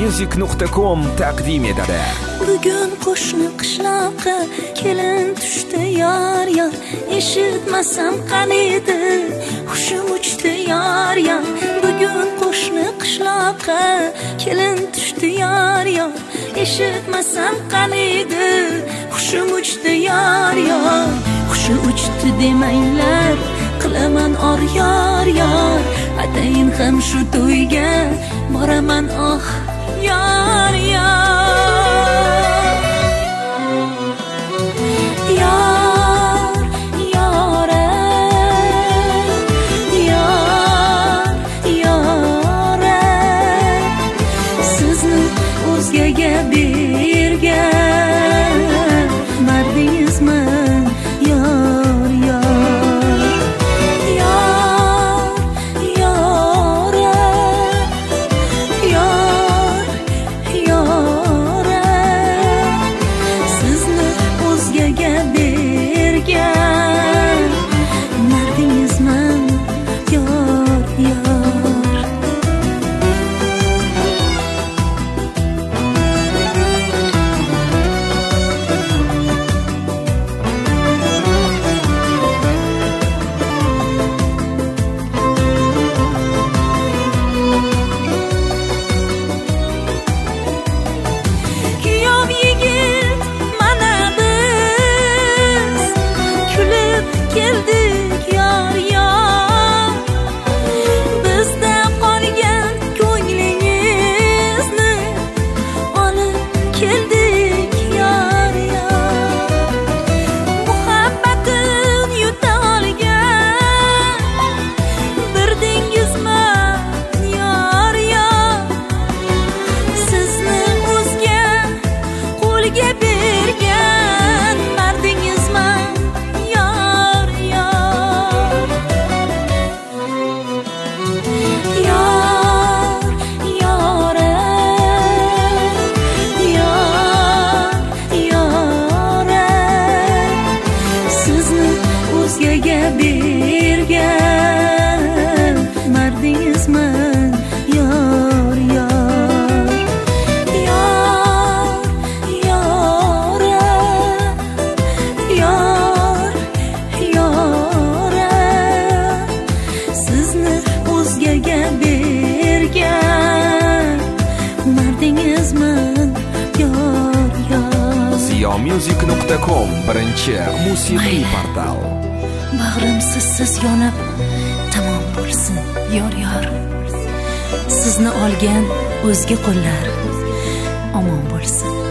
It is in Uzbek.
Music.com taqdim etadi. Bugun qo'shni qishloqqa kelin tushdi yar yar, eshitmasam qaniydi hushim uchdi yar yar. Bugun qo'shni qishloqqa kelin tushdi yar yar, eshitmasam qaniydi hushim uchdi yar yar. Hushi uchdi demanglar, qilaman or yar yar, atayin ham shu to'yga boraman oh yar yar. Yar yore, yar yore, sizni o'zgaga bergan mardingizman yar yar. Yar yore, yar yore, sizni o'zgaga bergan mardingizman yar yar. Kuyov yigit mana biz kulib keldik yar yar. Bizda qolgan ko'nglingizni olib keldik yar yar. Muhabbatin yuta olgan birdingizman yar yar. Sizni o'zga qo'lga bergan mardingizman yar yar. Yar yore, yar yore, sizni o'zgaga bergan mardingizman yar yar. Yar yore, yar yore, sizni o'zgaga bergan mardingizman yar yar. Music.com birinchi musiqiy portal. Bag'rim sizsiz yonib tamom bo'lsin yor yor. Sizni olgan o'zga qo'llar omon bo'lsin.